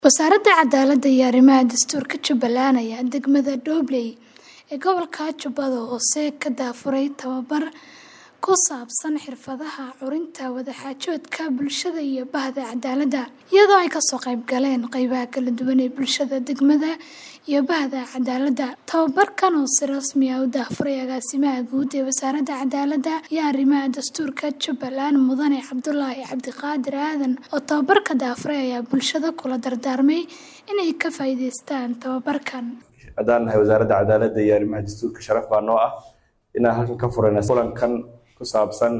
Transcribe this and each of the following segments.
Wasaaradda Cadaaladda iyo Arrimaha Dastuurka Jubbaland ayaa degmada Doobley ee gobolka Jubbada Hoose ka daafuray tababar ku saabsan xirfadaha curinta wadaxaajoodka bulshada iyo bahda cadaaladda, iyadoo ay kasoo qayb galeen qaybaha kala duwan ee bulshada degmada iyo bahda cadaaladda. Tababarkan oo si rasmi ah u daafuray agaasimaha guud ee Wasaaradda Cadaaladda iyo Arrimaha Dastuurka Jubbaland Mudane Cabdulaahi Cabdiqaadir Aadan oo tababarka daafuray ayaa bulshada kula dardaarmay inay ka faa'iidaystaan tababarkan. Haddaan nahay Wasaaradda Cadaaladda iyo Arrimaha Dastuurka sharaf baa noo ah inaan halkan ka furayno kulankan ku saabsan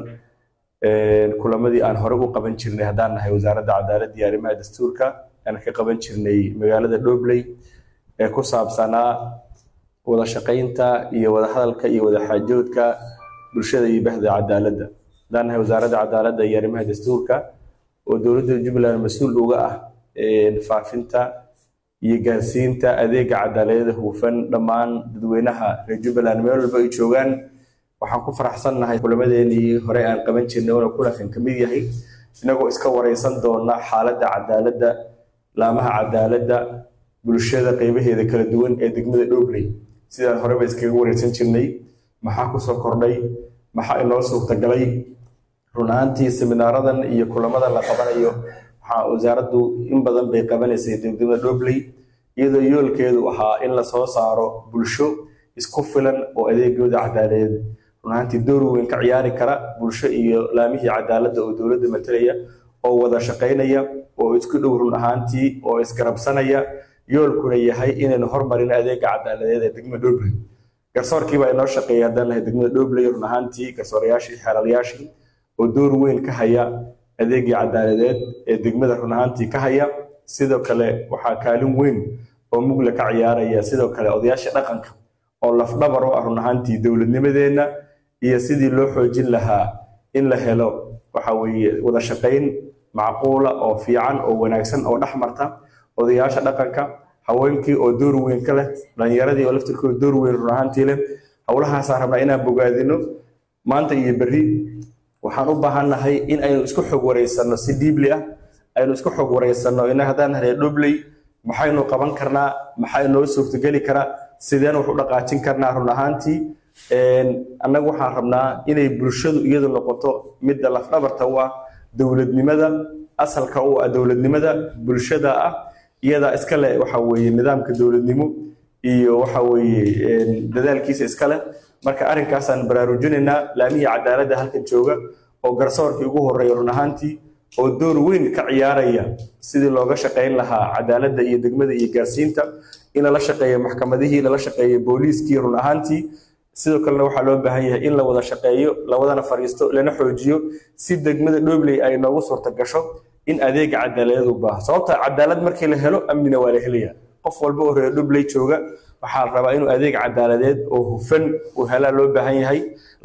kulamadii aan hore u qaban jirnay. Haddaan nahay Wasaaradda Cadaaladda iyo Arrimaha Dastuurka aan ka qaban jirnay magaalada Doobley ee ku saabsanaa wada shaqaynta iyo wada hadalka iyo wada xaajoodka bulshada iyo bahda cadaaladda. Haddaan nahay Wasaaradda Cadaaladda iyo Arrimaha Dastuurka oo dowladda Jubbaland mas'uul uga ah faafinta iyo gaarsiinta adeega cadaaladda hufan dhammaan dadweynaha reer Jubbaland meel walba ay joogaan. Waxaan ku faraxsanahay kulamadeenii hore aan qaban jirnay oo kulankan ka mid yahay inagoo iska wareysan doona xaaladda cadaaladda, laamaha cadaaladda, bulshada qaybaheeda kala duwan ee degmada Doobley sidaan horeba iskaga wareysan jirnay. Maxaa ku soo kordhay, maxaa inoo suurtagalay run ahaantii seminaaradan iyo kulamadan la qabanayo. Waxaa wasaaraddu in badan bay qabanaysay degmada Doobley iyadoo yoolkeedu ahaa in la soo saaro bulsho isku filan oo adeegooda cadaaladeed run ahaantii door weyn ka ciyaari kara bulsho iyo laamihii cadaaladda oo dowladda matalaya oo wada shaqaynaya oo isku dhow run ahaantii oo isgarabsanaya. yoolkuna yahay inaynu horumarino adeega cadaaladeed ee degmada Doobley. Garsoorkii baa inoo shaqeeya haddaan nahay degmada Doobley run ahaantii garsoorayaashii xeelalayaashii oo door weyn ka haya adeegii cadaaladeed ee degmada run ahaantii ka haya. Sidoo kale waxaa kaalin weyn oo mugla ka ciyaaraya sidoo kale odayaasha dhaqanka oo lafdhabar u ah run ahaantii dowladnimadeena iyo sidii loo xoojin lahaa in la helo waxa weeye wada shaqayn macquula oo fiican oo wanaagsan oo dhaxmarta odayaasha dhaqanka, haweenkii oo door weyn ka leh, dhalinyaradii oo laftirkooda door weyn run ahaantii leh. Hawlahaas aan rabnaa inaan bogaadino maanta iyo berri. Waxaan u baahannahay in aynu isku xog wareysano si deeply ah, aynu isku xog wareysano in haddaan nahay Doobley maxaynu qaban karnaa, maxay noo suurtageli karaa, sideen wax u dhaqaajin karnaa run ahaantii. Annagu waxaan rabnaa inay bulshadu iyadu noqoto midda lafdhabarta u ah dowladnimada, asalka u ah dowladnimada bulshada ah iyada iska leh waxa weeye nidaamka dowladnimo iyo waxa weeye dadaalkiisa iska leh. Marka arrinkaasaan baraarujinaynaa laamihii cadaaladda halkan jooga oo garsoorkii ugu horeeya run ahaantii oo door weyn ka ciyaaraya sidii looga shaqayn lahaa cadaaladda iyo degmada iyo gaarsiinta in la shaqeeyo maxkamadihii, la shaqeeyo booliiskii run ahaantii. sidoo kalena waxaa loo baahan yahay in la wada shaqeeyo, la wadana fariisto, lana xoojiyo si degmada Doobley ay noogu suurta gasho in adeega cadaaladeed u baahan. Sababta cadaalad markii la helo amnina waa la helayaa. Qof walba oo reer Doobley jooga waxaa la rabaa inuu adeeg cadaaladeed oo hufan u helaa loo baahan yahay.